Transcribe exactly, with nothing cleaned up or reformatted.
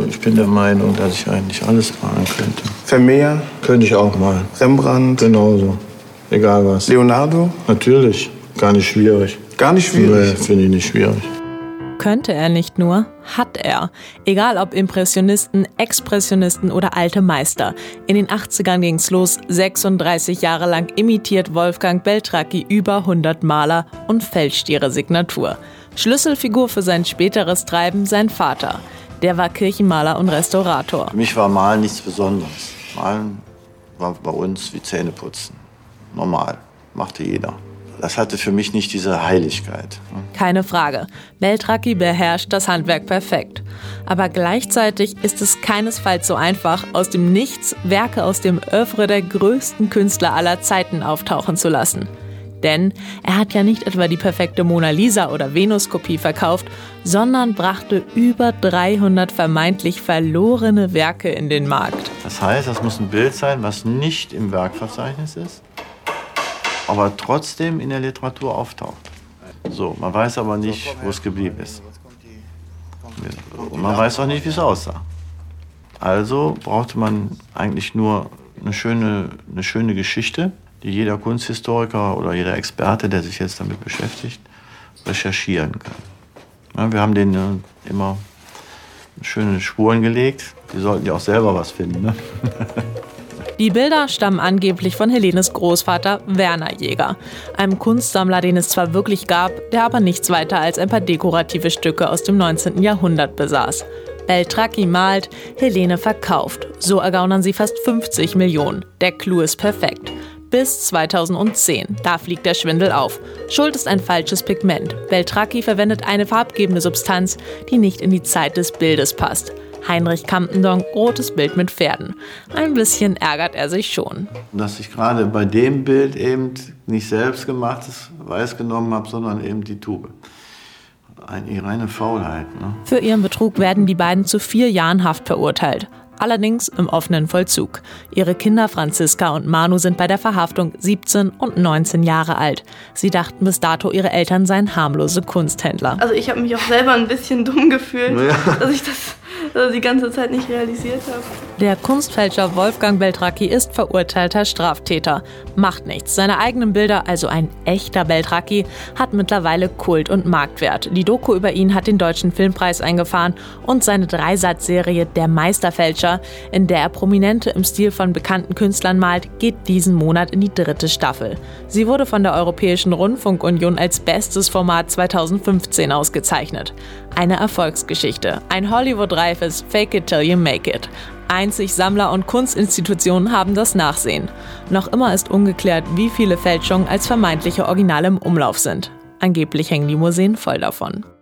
Also ich bin der Meinung, dass ich eigentlich alles malen könnte. Vermeer? Könnte ich auch malen. Rembrandt? Genauso. Egal was. Leonardo? Natürlich. Gar nicht schwierig. Gar nicht schwierig? Nee, finde ich nicht schwierig. Könnte er nicht nur, hat er. Egal ob Impressionisten, Expressionisten oder alte Meister. In den achtzigern ging's los. sechsunddreißig Jahre lang imitiert Wolfgang Beltracchi über hundert Maler und fälscht ihre Signatur. Schlüsselfigur für sein späteres Treiben sein Vater. Der war Kirchenmaler und Restaurator. Für mich war Malen nichts Besonderes. Malen war bei uns wie Zähneputzen. Normal. Machte jeder. Das hatte für mich nicht diese Heiligkeit. Keine Frage. Beltracchi beherrscht das Handwerk perfekt. Aber gleichzeitig ist es keinesfalls so einfach, aus dem Nichts Werke aus dem Œuvre der größten Künstler aller Zeiten auftauchen zu lassen. Denn er hat ja nicht etwa die perfekte Mona Lisa oder Venus-Kopie verkauft, sondern brachte über dreihundert vermeintlich verlorene Werke in den Markt. Das heißt, das muss ein Bild sein, was nicht im Werkverzeichnis ist, aber trotzdem in der Literatur auftaucht. So, man weiß aber nicht, wo es geblieben ist. Und man weiß auch nicht, wie es aussah. Also brauchte man eigentlich nur eine schöne, eine schöne Geschichte, die jeder Kunsthistoriker oder jeder Experte, der sich jetzt damit beschäftigt, recherchieren kann. Ja, wir haben denen äh, immer schöne Spuren gelegt. Die sollten ja auch selber was finden. Ne? Die Bilder stammen angeblich von Helenes Großvater Werner Jäger, einem Kunstsammler, den es zwar wirklich gab, der aber nichts weiter als ein paar dekorative Stücke aus dem neunzehnten Jahrhundert besaß. Beltracchi malt, Helene verkauft. So ergaunern sie fast fünfzig Millionen. Der Clou ist perfekt. Bis zweitausendzehn. Da fliegt der Schwindel auf. Schuld ist ein falsches Pigment. Beltracchi verwendet eine farbgebende Substanz, die nicht in die Zeit des Bildes passt. Heinrich Campendonck, rotes Bild mit Pferden. Ein bisschen ärgert er sich schon. Dass ich gerade bei dem Bild eben nicht selbst gemachtes Weiß genommen habe, sondern eben die Tube. Eine reine Faulheit. Ne? Für ihren Betrug werden die beiden zu vier Jahren Haft verurteilt. Allerdings im offenen Vollzug. Ihre Kinder Franziska und Manu sind bei der Verhaftung siebzehn und neunzehn Jahre alt. Sie dachten bis dato, ihre Eltern seien harmlose Kunsthändler. Also ich habe mich auch selber ein bisschen dumm gefühlt, ja. dass ich das also die ganze Zeit nicht realisiert habe. Der Kunstfälscher Wolfgang Beltracchi ist verurteilter Straftäter. Macht nichts. Seine eigenen Bilder, also ein echter Beltracchi, hat mittlerweile Kult- und Marktwert. Die Doku über ihn hat den Deutschen Filmpreis eingefahren und seine Dreisatzserie Der Meisterfälscher, in der er Prominente im Stil von bekannten Künstlern malt, geht diesen Monat in die dritte Staffel. Sie wurde von der Europäischen Rundfunkunion als bestes Format zweitausendfünfzehn ausgezeichnet. Eine Erfolgsgeschichte. Ein Hollywood-reifes Fake it till you make it. Einzig Sammler und Kunstinstitutionen haben das Nachsehen. Noch immer ist ungeklärt, wie viele Fälschungen als vermeintliche Originale im Umlauf sind. Angeblich hängen die Museen voll davon.